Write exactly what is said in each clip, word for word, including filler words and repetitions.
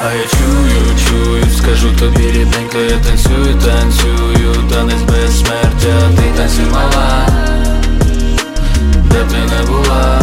А я чую, чую, скажу тобі, рідненько, я танцюю, танцюю, танець безсмертя. Ти танцюй, мала, де б ти не була.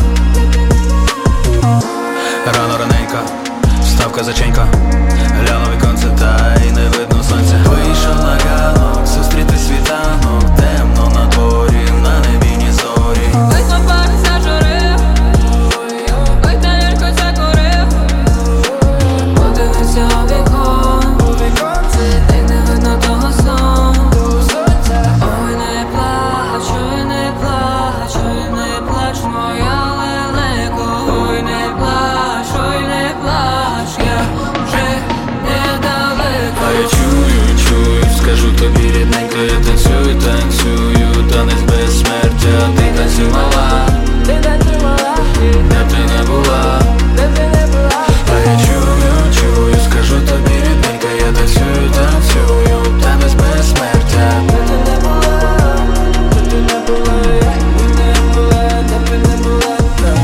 Рано раненько, встав козаченька, глянув віконце, та й не видно сонця. Вийшов на ганок, зустріти світанок, темно на дворі, на небі ні зорі. Листопад зажурив, ой, та лялько закурив. Подивився у вікон, та й не видно того сонця. Ой, не плач, ой, не плач, ой, не плач, моя лелеко. Ой, не плач, ой, не плач, я вже недалеко. А я чую, чую, скажу тобі, рідненько, я танцюю, танцюю, танець безсмертя. Ти танцюй, мала, Ти танцюй, мала, де б ти не була. де б ти не була. А я чую, чую, скажу тобі, рідненько, я танцюю, танцюю, танець безсмертя. Де ти не була, де ти не була, де ти не була, де ти не була.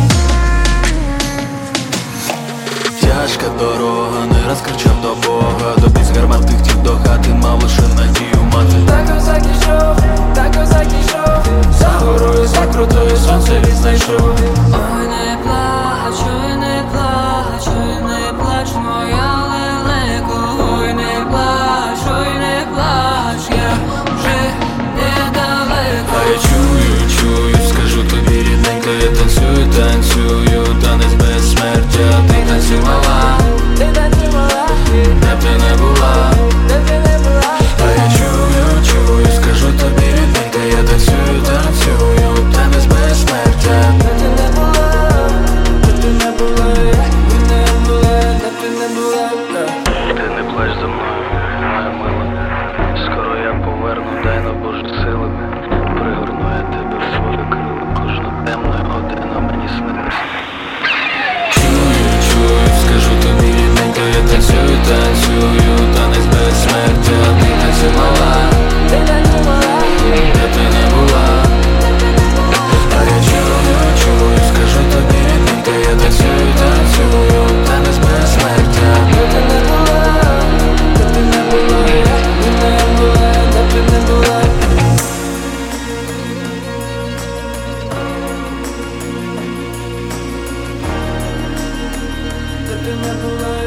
Тяжка дорога, не раз кричав до Бога, до піць гарматних хотів до хати, мав лише надію мати. Так козак ішов, так козак ішов, За горою, за крутою сонце відзнайшов. ой, не плач, ой, не плач, ой, не плач, моя лелеко. Ой, не плач, ой, не плач, я вже недалеко. А я чую, чую, скажу тобі, рідненько, я танцюю, танцюю, танець безсмертя. Ти танцюй, мала, Ти танцюй, мала, де б ти не була. де ти не була. А я чую, чую, скажу тобі, рідненько, я танцюю, танцюю, танець безсмертя. Де ти не була, де ти не була, де не була, де ти не була. Ти не плач за мною, моя мила. Скоро я поверну, дай на Божі сили. Пригорну я тебе в свої крила. Кожна темна година мені сниться. Чую, чую, скажу тобі, рідненько, я танцюю, танцюю, танець безсмертя. Ти танцюй, мала, Ти танцюй, мала, де б ти не була. А я чую, чую, скажу тобі, рідненько, я танцюю, танцюю, танець безсмертя. де ти не була, де ти не була, де не була, де ти не була. Де ти не була.